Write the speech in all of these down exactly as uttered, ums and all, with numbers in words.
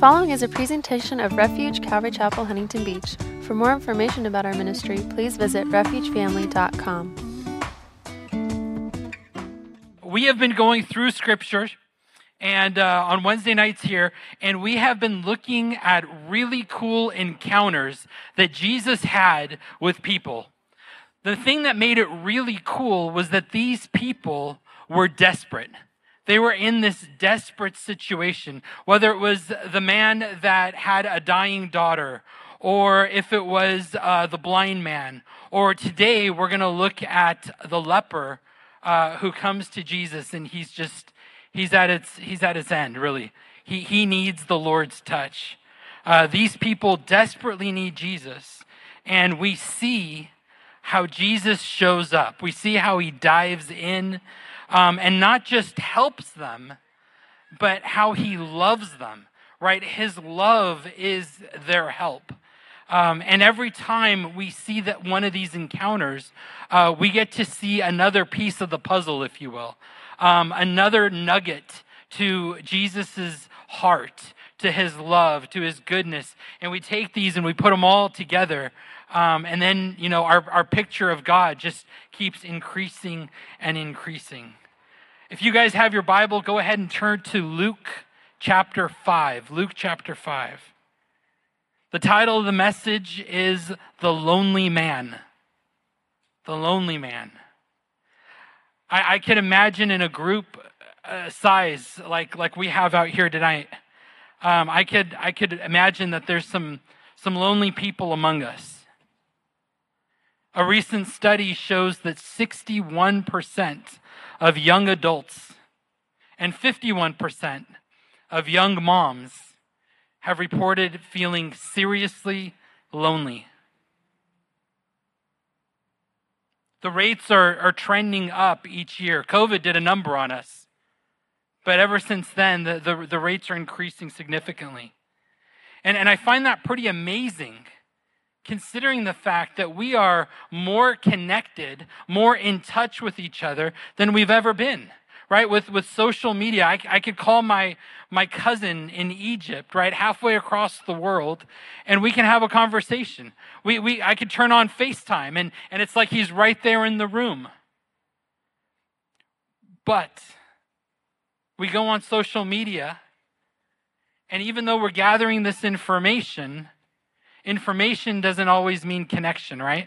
following is a presentation of Refuge Calvary Chapel, Huntington Beach. For more information about our ministry, please visit refuge family dot com. We have been going through Scripture and uh, on Wednesday nights here, and we have been looking at really cool encounters that Jesus had with people. The thing that made it really cool was that these people were desperate. They were in this desperate situation, whether it was the man that had a dying daughter, or if it was uh, the blind man, or today we're going to look at the leper uh, who comes to Jesus, and he's just, he's at its, he's at its end, really. He, he needs the Lord's touch. Uh, these people desperately need Jesus, and we see how Jesus shows up. We see how he dives in, Um, and not just helps them, but how he loves them, right? His love is their help. Um, and every time we see that one of these encounters, uh, we get to see another piece of the puzzle, if you will, um, another nugget to Jesus's heart, to his love, to his goodness. And we take these and we put them all together. Um, and then, you know, our, our picture of God just keeps increasing and increasing. If you guys have your Bible, go ahead and turn to Luke chapter five. Luke chapter five. The title of the message is The Lonely Man. The Lonely Man. I, I can imagine in a group uh, size like, like we have out here tonight, um, I could I could imagine that there's some, some lonely people among us. A recent study shows that sixty-one percent of young adults and fifty-one percent of young moms have reported feeling seriously lonely. The rates are, are trending up each year. COVID did a number on us, but ever since then, the, the, the rates are increasing significantly. And, and I find that pretty amazing, considering the fact that we are more connected, more in touch with each other than we've ever been, right? With with social media, I, I could call my, my cousin in Egypt, right, halfway across the world, and we can have a conversation. We we I could turn on FaceTime, and, and it's like he's right there in the room. But we go on social media, and even though we're gathering this information, information doesn't always mean connection, right?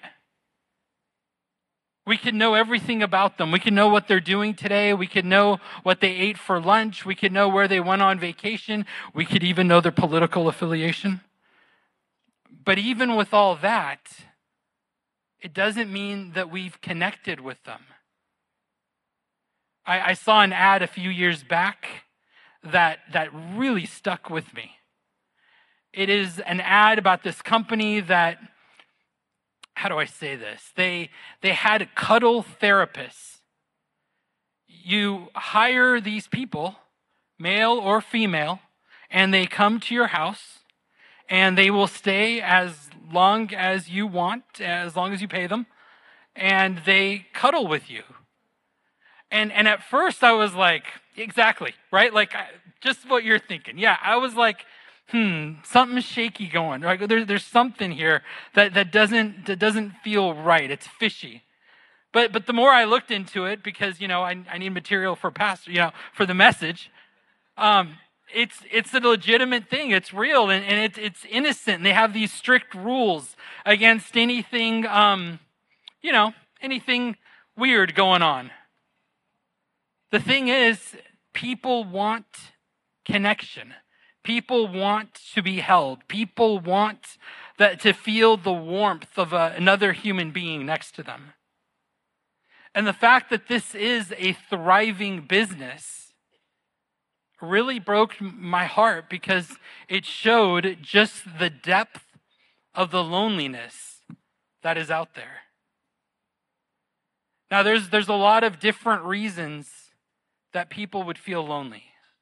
We can know everything about them. We can know what they're doing today. We could know what they ate for lunch. We could know where they went on vacation. We could even know their political affiliation. But even with all that, it doesn't mean that we've connected with them. I, I saw an ad a few years back that, that really stuck with me. It is an ad about this company that, how do I say this? They they had cuddle therapists. You hire these people, male or female, and they come to your house, and they will stay as long as you want, as long as you pay them, and they cuddle with you. And and at first I was like, exactly, right? Like just what you're thinking. Yeah, I was like, hmm, something's shaky going. Right? There, there's something here that, that doesn't that doesn't feel right. It's fishy. But but the more I looked into it, because you know I, I need material for pastor, you know, for the message. Um, it's it's a legitimate thing. It's real and, and it's it's innocent. And they have these strict rules against anything, um, you know, anything weird going on. The thing is, people want connection. People want to be held. People want that, to feel the warmth of a, another human being next to them. And the fact that this is a thriving business really broke my heart, because it showed just the depth of the loneliness that is out there. Now, there's, there's a lot of different reasons that people would feel lonely.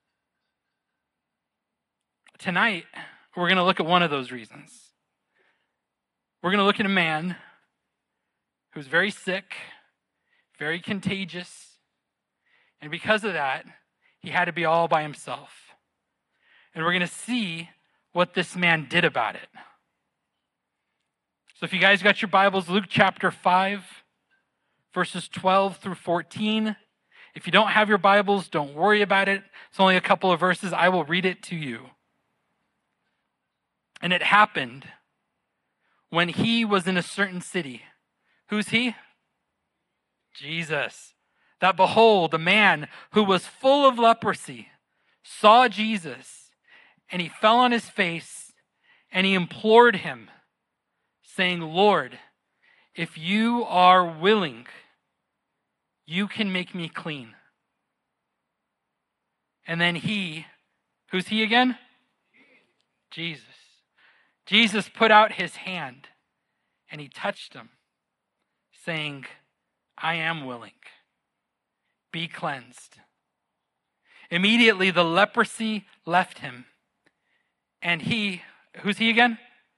Tonight, we're going to look at one of those reasons. We're going to look at a man who's very sick, very contagious, and because of that, he had to be all by himself. And we're going to see what this man did about it. So if you guys got your Bibles, Luke chapter five, verses twelve through fourteen. If you don't have your Bibles, don't worry about it. It's only a couple of verses. I will read it to you. And it happened when he was in a certain city. Who's he? Jesus. That behold, a man who was full of leprosy saw Jesus, and he fell on his face, and he implored him, saying, Lord, if you are willing, you can make me clean. And then he, who's he again? Jesus. Jesus put out his hand and he touched him, saying, I am willing. Be cleansed. Immediately the leprosy left him. And he, who's he again?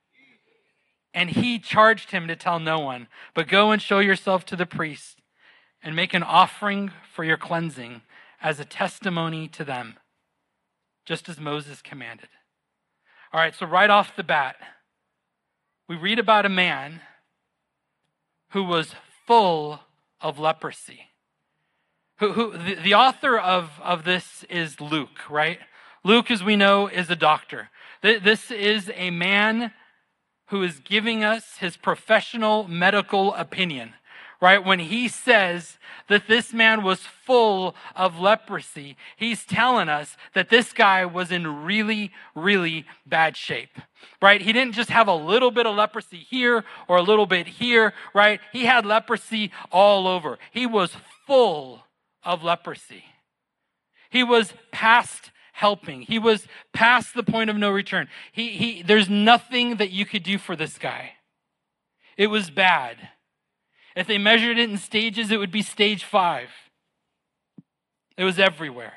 And he charged him to tell no one, but go and show yourself to the priest and make an offering for your cleansing as a testimony to them, just as Moses commanded. All right, so right off the bat, we read about a man who was full of leprosy. Who, who the, the author of, of this is Luke, right? Luke, as we know, is a doctor. This is a man who is giving us his professional medical opinion, right? When he says that this man was full of leprosy, he's telling us that this guy was in really, really bad shape, right? He didn't just have a little bit of leprosy here or a little bit here, right? He had leprosy all over. He was full of leprosy. He was past helping. He was past the point of no return. He, he, there's nothing that you could do for this guy. It was bad. If they measured it in stages, it would be stage five. It was everywhere.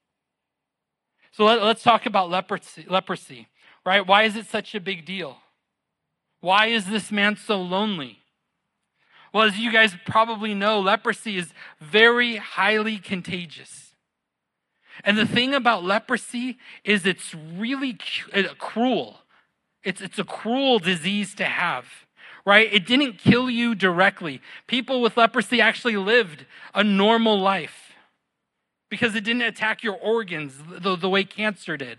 So let, let's talk about leprosy, leprosy, right? Why is it such a big deal? Why is this man so lonely? Well, as you guys probably know, leprosy is very highly contagious. And the thing about leprosy is it's really cruel. It's, it's a cruel disease to have, right? It didn't kill you directly. People with leprosy actually lived a normal life because it didn't attack your organs the, the way cancer did.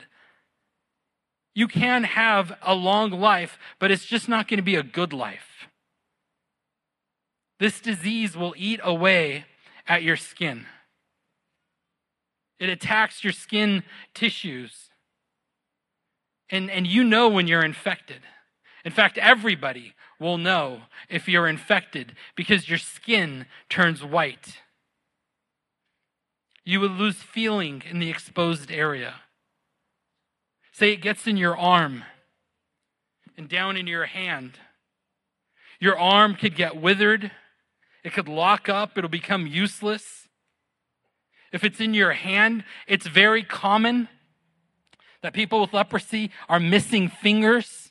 You can have a long life, but it's just not going to be a good life. This disease will eat away at your skin. It attacks your skin tissues. And, and you know when you're infected. In fact, everybody will know if you're infected because your skin turns white. You will lose feeling in the exposed area. Say it gets in your arm and down into your hand. Your arm could get withered. It could lock up. It'll become useless. If it's in your hand, it's very common that people with leprosy are missing fingers.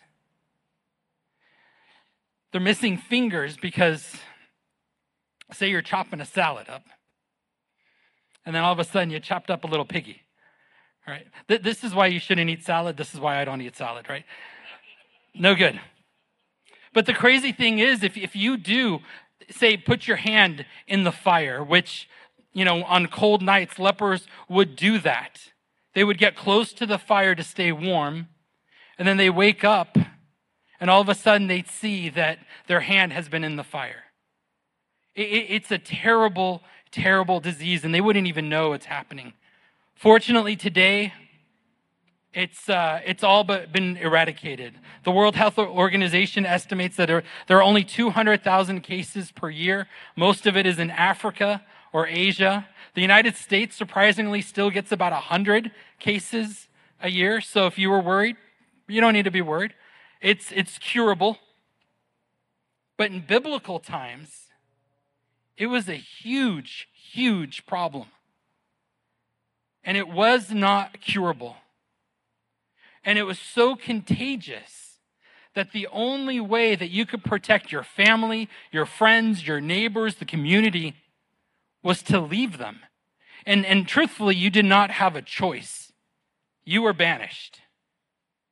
They're missing fingers because, say you're chopping a salad up, and then all of a sudden you chopped up a little piggy. All right? Th- this is why you shouldn't eat salad. This is why I don't eat salad, right? No good. But the crazy thing is, if, if you do, say, put your hand in the fire, which, you know, on cold nights, lepers would do that. They would get close to the fire to stay warm, and then they wake up, and all of a sudden they'd see that their hand has been in the fire. It, it, it's a terrible, terrible disease, and they wouldn't even know it's happening. Fortunately, today, it's uh, it's all but been eradicated. The World Health Organization estimates that there, there are only two hundred thousand cases per year. Most of it is in Africa or Asia. The United States, surprisingly, still gets about one hundred cases a year. So if you were worried, you don't need to be worried. It's, it's curable. But in biblical times, it was a huge, huge problem. And it was not curable. And it was so contagious that the only way that you could protect your family, your friends, your neighbors, the community, was to leave them. And, and truthfully, you did not have a choice. You were banished.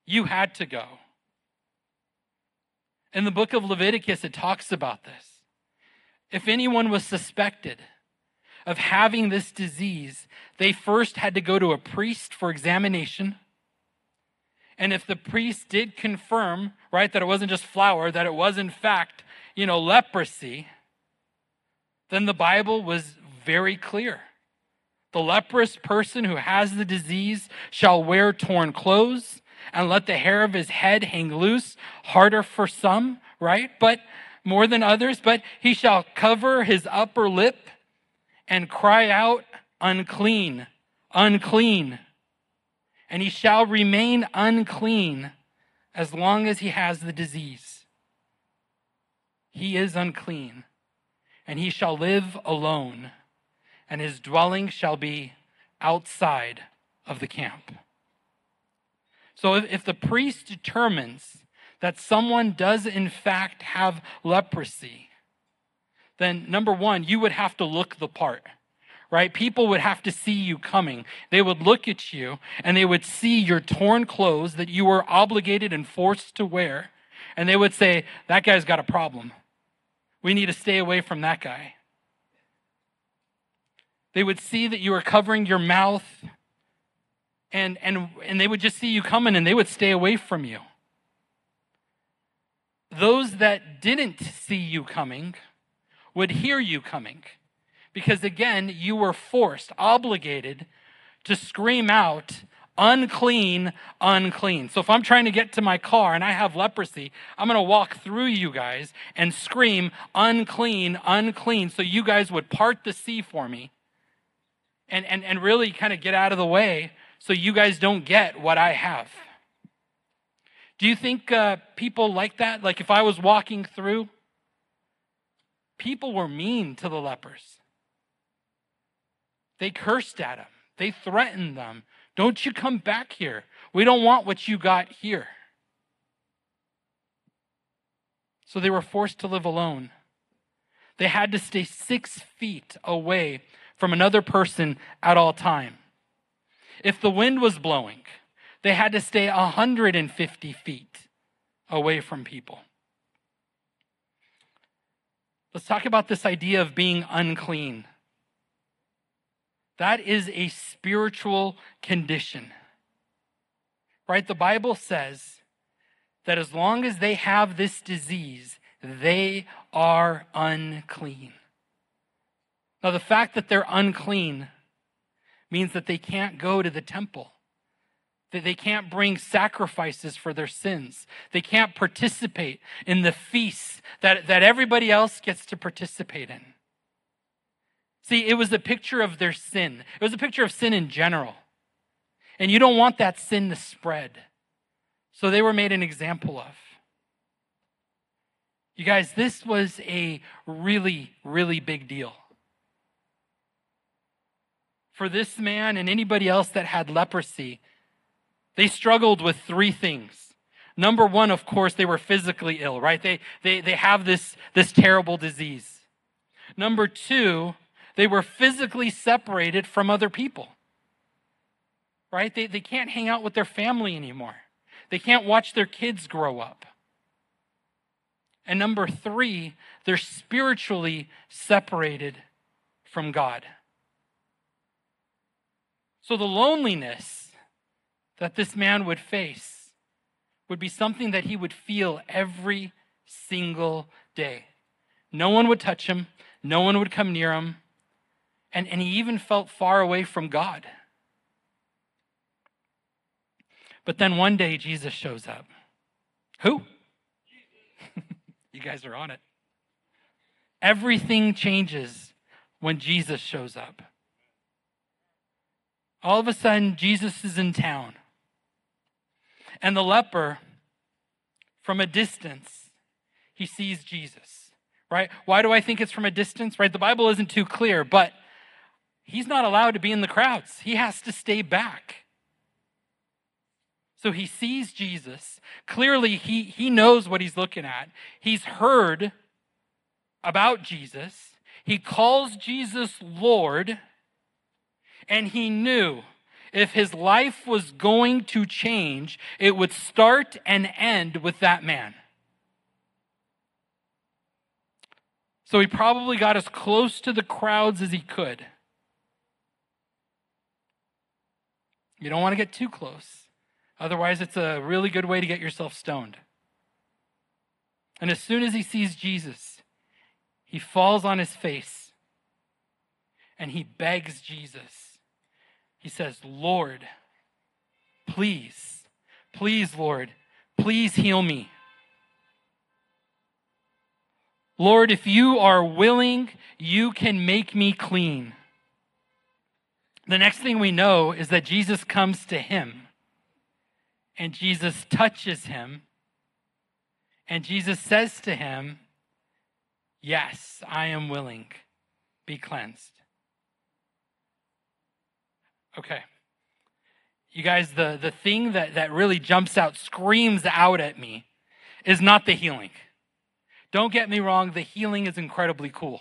You had to go. In the book of Leviticus, it talks about this. If anyone was suspected of having this disease, they first had to go to a priest for examination. And if the priest did confirm, right, that it wasn't just flour, that it was in fact, you know, leprosy, then the Bible was very clear. The leprous person who has the disease shall wear torn clothes and let the hair of his head hang loose, harder for some, right? But more than others, but he shall cover his upper lip and cry out, unclean, unclean. And he shall remain unclean as long as he has the disease. He is unclean, and he shall live alone, and his dwelling shall be outside of the camp. So if, if the priest determines that someone does in fact have leprosy, then number one, you would have to look the part, right? People would have to see you coming. They would look at you and they would see your torn clothes that you were obligated and forced to wear. And they would say, that guy's got a problem. We need to stay away from that guy. They would see that you were covering your mouth, and, and, and they would just see you coming and they would stay away from you. Those that didn't see you coming would hear you coming, because again, you were forced, obligated to scream out, unclean, unclean. So if I'm trying to get to my car and I have leprosy, I'm going to walk through you guys and scream, unclean, unclean, so you guys would part the sea for me and, and, and really kind of get out of the way so you guys don't get what I have. Do you think uh, people like that? Like if I was walking through, people were mean to the lepers. They cursed at them. They threatened them. Don't you come back here. We don't want what you got here. So they were forced to live alone. They had to stay six feet away from another person at all time. If the wind was blowing, they had to stay one hundred fifty feet away from people. Let's talk about this idea of being unclean. That is a spiritual condition, right? The Bible says that as long as they have this disease, they are unclean. Now, the fact that they're unclean means that they can't go to the temple, that they can't bring sacrifices for their sins. They can't participate in the feasts that, that everybody else gets to participate in. See, it was a picture of their sin. It was a picture of sin in general. And you don't want that sin to spread. So they were made an example of. You guys, this was a really, really big deal. For this man and anybody else that had leprosy, they struggled with three things. Number one, of course, they were physically ill, right? They, they, they have this, this terrible disease. Number two, they were physically separated from other people, right? They, they can't hang out with their family anymore. They can't watch their kids grow up. And number three, they're spiritually separated from God. So the loneliness that this man would face would be something that he would feel every single day. No one would touch him. No one would come near him. And, and he even felt far away from God. But then one day Jesus shows up. Who? You guys are on it. Everything changes when Jesus shows up. All of a sudden, Jesus is in town. And the leper, from a distance, he sees Jesus, right? Why do I think it's from a distance, right? The Bible isn't too clear, but he's not allowed to be in the crowds. He has to stay back. So he sees Jesus. Clearly, he, he knows what he's looking at. He's heard about Jesus. He calls Jesus Lord. And he knew if his life was going to change, it would start and end with that man. So he probably got as close to the crowds as he could. You don't want to get too close. Otherwise, it's a really good way to get yourself stoned. And as soon as he sees Jesus, he falls on his face and he begs Jesus. He says, Lord, please, please, Lord, please heal me. Lord, if you are willing, you can make me clean. The next thing we know is that Jesus comes to him, and Jesus touches him, and Jesus says to him, yes, I am willing, be cleansed. Okay. You guys, the, the thing that, that really jumps out, screams out at me, is not the healing. Don't get me wrong, the healing is incredibly cool.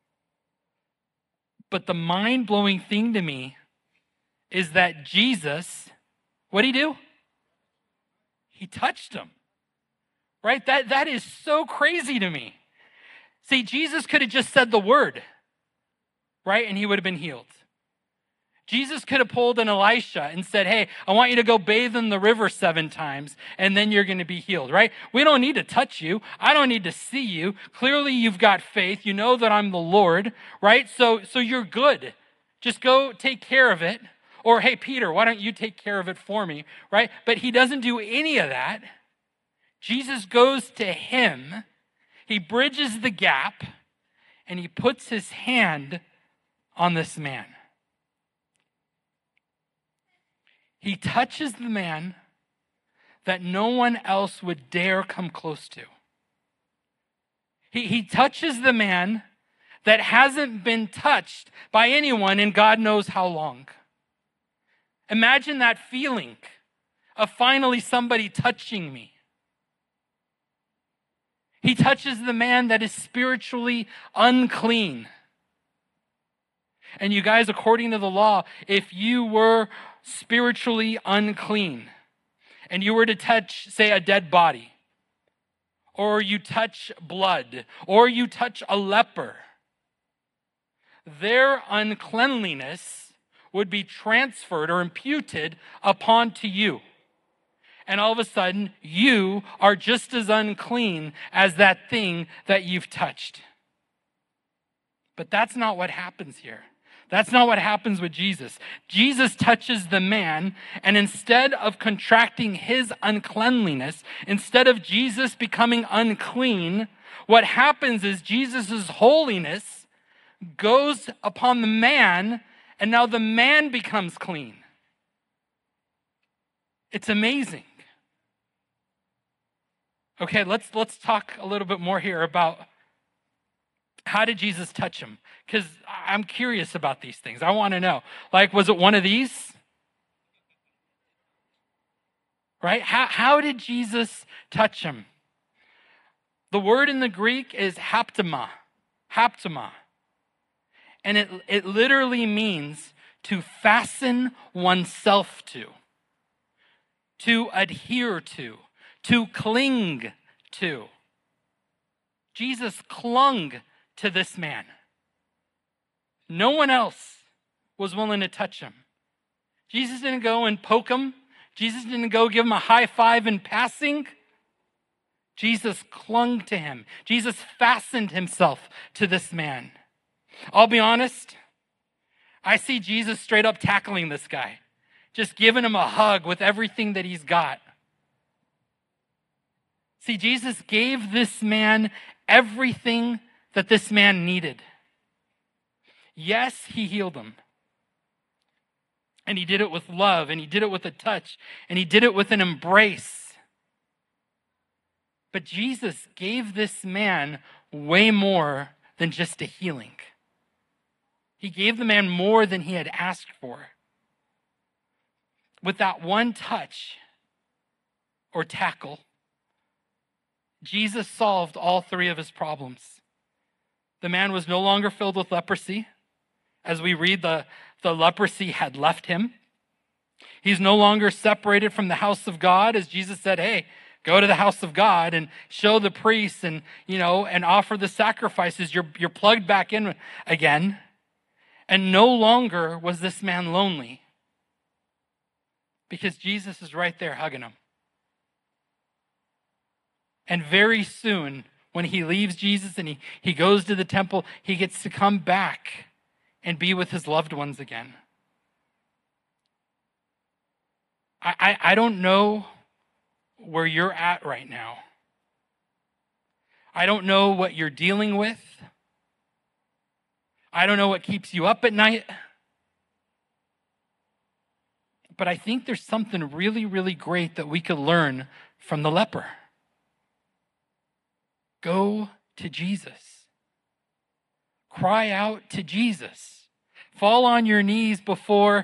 But the mind-blowing thing to me is that Jesus, what did he do? He touched him. Right? That, that is so crazy to me. See, Jesus could have just said the word, right? And he would have been healed. Jesus could have pulled an Elisha and said, hey, I want you to go bathe in the river seven times, and then you're going to be healed, right? We don't need to touch you. I don't need to see you. Clearly, you've got faith. You know that I'm the Lord, right? So, so you're good. Just go take care of it. Or, hey, Peter, why don't you take care of it for me, right? But he doesn't do any of that. Jesus goes to him. He bridges the gap, and he puts his hand on this man. He touches the man that no one else would dare come close to. He, he touches the man that hasn't been touched by anyone in God knows how long. Imagine that feeling of finally somebody touching me. He touches the man that is spiritually unclean. And you guys, according to the law, if you were spiritually unclean and you were to touch, say, a dead body, or you touch blood, or you touch a leper, their uncleanliness would be transferred or imputed upon to you. And all of a sudden, you are just as unclean as that thing that you've touched. But that's not what happens here. That's not what happens with Jesus. Jesus touches the man, and instead of contracting his uncleanliness, instead of Jesus becoming unclean, what happens is Jesus' holiness goes upon the man, and now the man becomes clean. It's amazing. Okay, let's let's talk a little bit more here about how did Jesus touch him? Because I'm curious about these things. I want to know. Like, was it one of these? Right? How, how did Jesus touch him? The word in the Greek is haptema. Haptema. And it, it literally means to fasten oneself to, to adhere to, to cling to. Jesus clung to this man. No one else was willing to touch him. Jesus didn't go and poke him. Jesus didn't go give him a high five in passing. Jesus clung to him. Jesus fastened himself to this man. I'll be honest, I see Jesus straight up tackling this guy, just giving him a hug with everything that he's got. See, Jesus gave this man everything that this man needed. Yes, he healed him. And he did it with love, and he did it with a touch, and he did it with an embrace. But Jesus gave this man way more than just a healing. He gave the man more than he had asked for. With that one touch or tackle, Jesus solved all three of his problems. The man was no longer filled with leprosy. As we read, the, the leprosy had left him. He's no longer separated from the house of God, as Jesus said, hey, go to the house of God and show the priests and, you know, and offer the sacrifices. You're, you're plugged back in again. And no longer was this man lonely, because Jesus is right there hugging him. And very soon, when he leaves Jesus and he, he goes to the temple, he gets to come back and be with his loved ones again. I, I, I don't know where you're at right now. I don't know what you're dealing with. I don't know what keeps you up at night. But I think there's something really, really great that we could learn from the leper. Go to Jesus. Cry out to Jesus. Fall on your knees before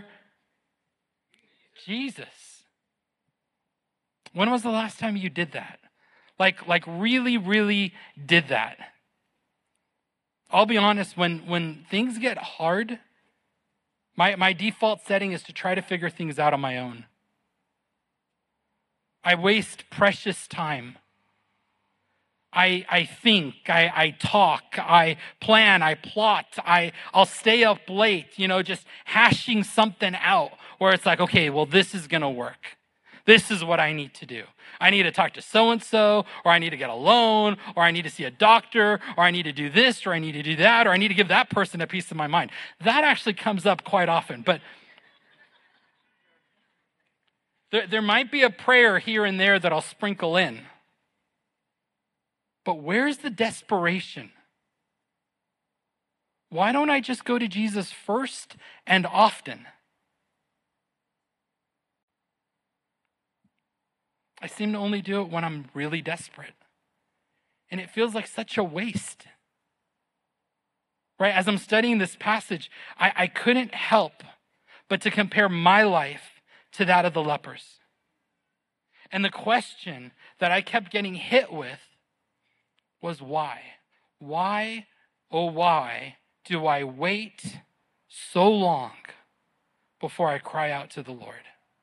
Jesus. When was the last time you did that? Like, like really, really did that? I'll be honest, when, when things get hard, my, my default setting is to try to figure things out on my own. I waste precious time. I, I think, I, I talk, I plan, I plot, I, I'll stay up late, you know, just hashing something out where it's like, okay, well, this is going to work. This is what I need to do. I need to talk to so-and-so, or I need to get a loan, or I need to see a doctor, or I need to do this, or I need to do that, or I need to give that person a piece of my mind. That actually comes up quite often, but there, there might be a prayer here and there that I'll sprinkle in. But where's the desperation? Why don't I just go to Jesus first and often? I seem to only do it when I'm really desperate. And it feels like such a waste. Right? As I'm studying this passage, I, I couldn't help but to compare my life to that of the lepers. And the question that I kept getting hit with was why? Why, oh why, do I wait so long before I cry out to the Lord?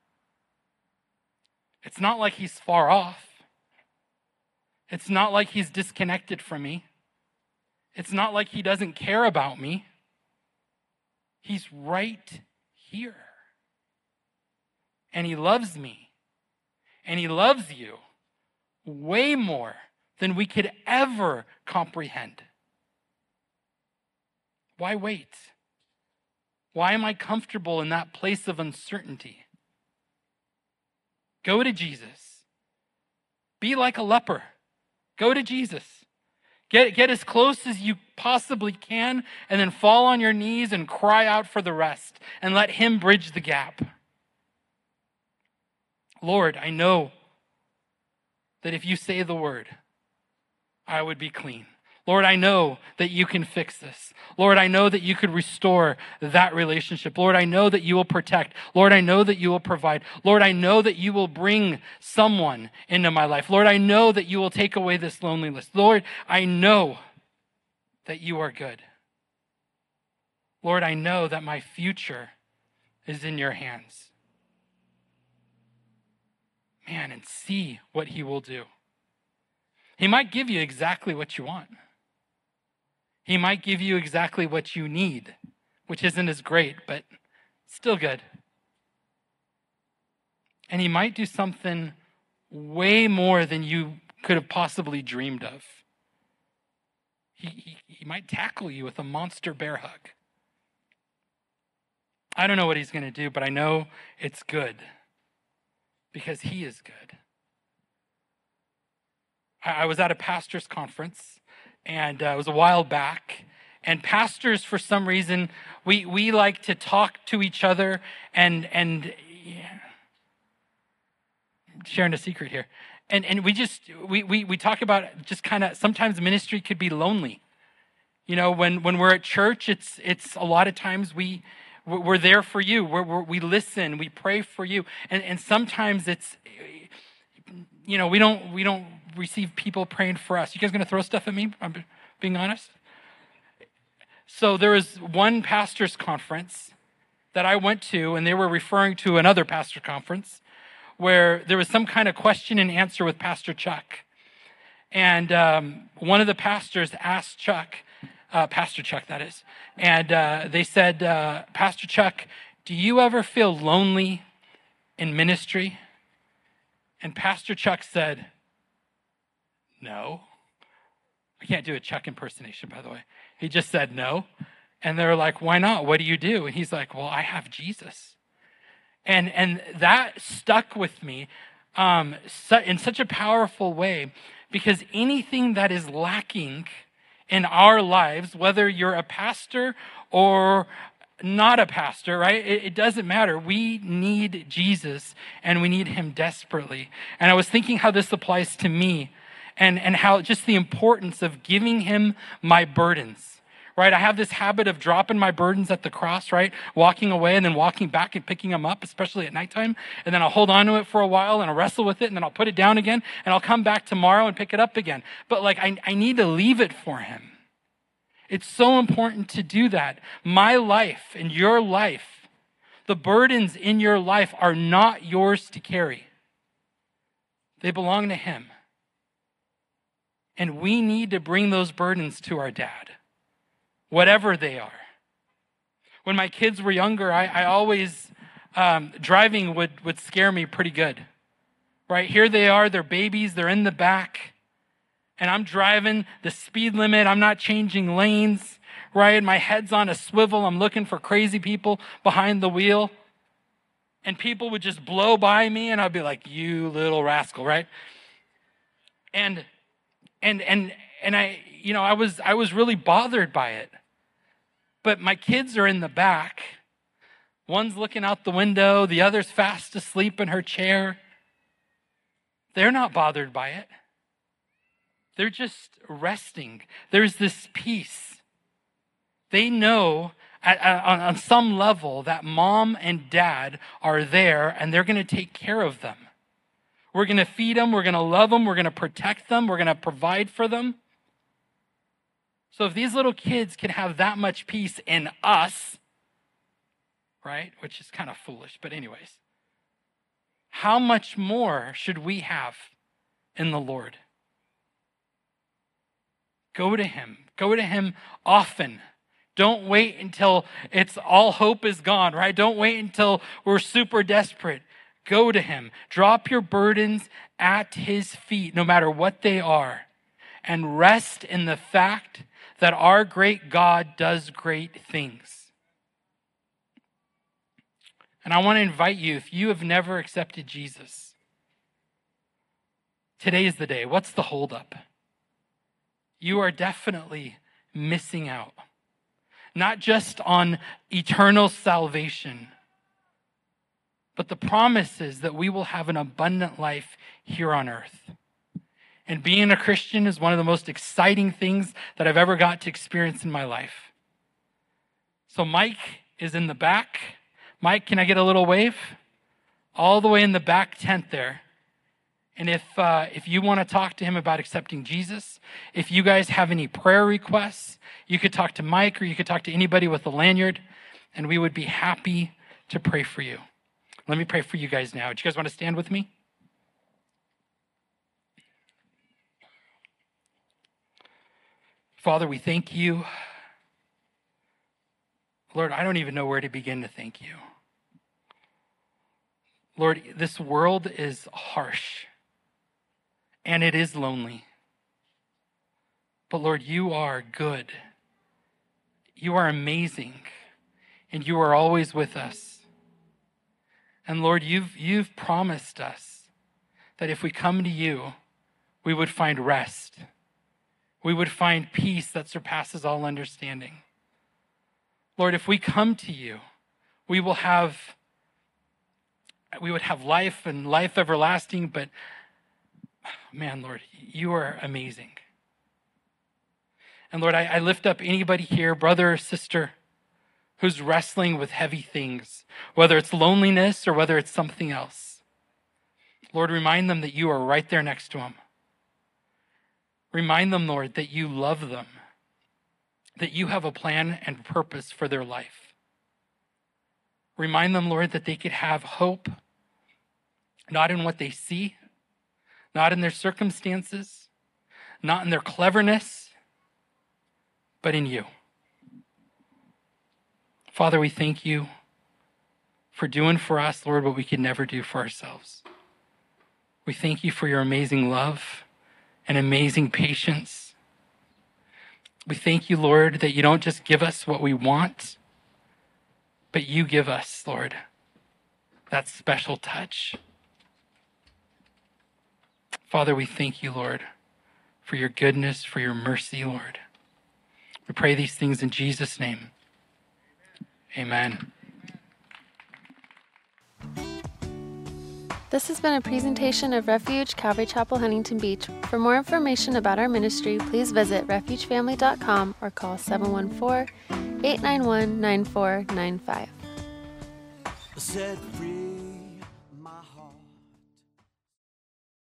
It's not like he's far off. It's not like he's disconnected from me. It's not like he doesn't care about me. He's right here. And he loves me. And he loves you way more than we could ever comprehend. Why wait? Why am I comfortable in that place of uncertainty? Go to Jesus. Be like a leper. Go to Jesus. Get, get as close as you possibly can, and then fall on your knees and cry out for the rest, and let him bridge the gap. Lord, I know that if you say the word, I would be clean. Lord, I know that you can fix this. Lord, I know that you could restore that relationship. Lord, I know that you will protect. Lord, I know that you will provide. Lord, I know that you will bring someone into my life. Lord, I know that you will take away this loneliness. Lord, I know that you are good. Lord, I know that my future is in your hands. Man, and see what he will do. He might give you exactly what you want. He might give you exactly what you need, which isn't as great, but still good. And he might do something way more than you could have possibly dreamed of. He, he, he might tackle you with a monster bear hug. I don't know what he's going to do, but I know it's good because he is good. I was at a pastor's conference, and uh, it was a while back. And pastors, for some reason, we we like to talk to each other and and yeah, sharing a secret here. And and we just we we we talk about just kind of sometimes ministry could be lonely. You know, when when we're at church, it's it's a lot of times we we're there for you. We're, we're, we listen, we pray for you, and and sometimes it's, you know, we don't we don't. receive people praying for us. You guys going to throw stuff at me? I'm being honest. So there was one pastor's conference, that I went to, and they were referring to another pastor conference where there was some kind of question and answer with Pastor Chuck. And um, one of the pastors asked Chuck, uh, Pastor Chuck, that is, and uh, they said, uh, Pastor Chuck, do you ever feel lonely in ministry? And Pastor Chuck said, no. I can't do a Chuck impersonation, by the way. He just said no. And they're like, why not? What do you do? And he's like, well, I have Jesus. And and that stuck with me um, in such a powerful way, because anything that is lacking in our lives, whether you're a pastor or not a pastor, right? It, it doesn't matter. We need Jesus, and we need him desperately. And I was thinking how this applies to me, and, and how just the importance of giving him my burdens. Right, I have this habit of dropping my burdens at the cross, right? Walking away and then walking back and picking them up, especially at nighttime. And then I'll hold on to it for a while and I'll wrestle with it and then I'll put it down again and I'll come back tomorrow and pick it up again. But like, I, I need to leave it for him. It's so important to do that. My life and your life, the burdens in your life are not yours to carry. They belong to him. And we need to bring those burdens to our dad, whatever they are. When my kids were younger, I, I always, um, driving would, would scare me pretty good, right? Here they are, they're babies, they're in the back, and I'm driving the speed limit, I'm not changing lanes, right? My head's on a swivel, I'm looking for crazy people behind the wheel, and people would just blow by me, and I'd be like, you little rascal, right? And, and, and, and I, you know, I was, I was really bothered by it. But my kids are in the back. One's looking out the window. The other's fast asleep in her chair. They're not bothered by it. They're just resting. There's this peace. They know at, at, on, on some level that mom and dad are there and they're going to take care of them. We're going to feed them. We're going to love them. We're going to protect them. We're going to provide for them. So if these little kids can have that much peace in us, right, which is kind of foolish, but anyways, how much more should we have in the Lord? Go to him. Go to him often. Don't wait until it's all hope is gone, right? Don't wait until we're super desperate. Go to him. Drop your burdens at his feet, no matter what they are, and rest in the fact that our great God does great things. And I want to invite you, if you have never accepted Jesus, today is the day. What's the holdup? You are definitely missing out. Not just on eternal salvation, but the promise is that we will have an abundant life here on earth. And being a Christian is one of the most exciting things that I've ever got to experience in my life. So Mike is in the back. Mike, can I get a little wave? All the way in the back tent there. And if uh, if you want to talk to him about accepting Jesus, if you guys have any prayer requests, you could talk to Mike or you could talk to anybody with a lanyard, and we would be happy to pray for you. Let me pray for you guys now. Do you guys want to stand with me? Father, we thank you. Lord, I don't even know where to begin to thank you. Lord, this world is harsh and it is lonely. But Lord, you are good. You are amazing and you are always with us. And Lord, you've, you've promised us that if we come to you, we would find rest. We would find peace that surpasses all understanding. Lord, if we come to you, we will have, we would have life and life everlasting, but man, Lord, you are amazing. And Lord, I, I lift up anybody here, brother or sister, who's wrestling with heavy things, whether it's loneliness or whether it's something else. Lord, remind them that you are right there next to them. Remind them, Lord, that you love them, that you have a plan and purpose for their life. Remind them, Lord, that they could have hope, not in what they see, not in their circumstances, not in their cleverness, but in you. Father, we thank you for doing for us, Lord, what we could never do for ourselves. We thank you for your amazing love and amazing patience. We thank you, Lord, that you don't just give us what we want, but you give us, Lord, that special touch. Father, we thank you, Lord, for your goodness, for your mercy, Lord. We pray these things in Jesus' name. Amen. This has been a presentation of Refuge Calvary Chapel, Huntington Beach. For more information about our ministry, please visit refuge family dot com or call seven one four, eight nine one, nine four nine five. Set free.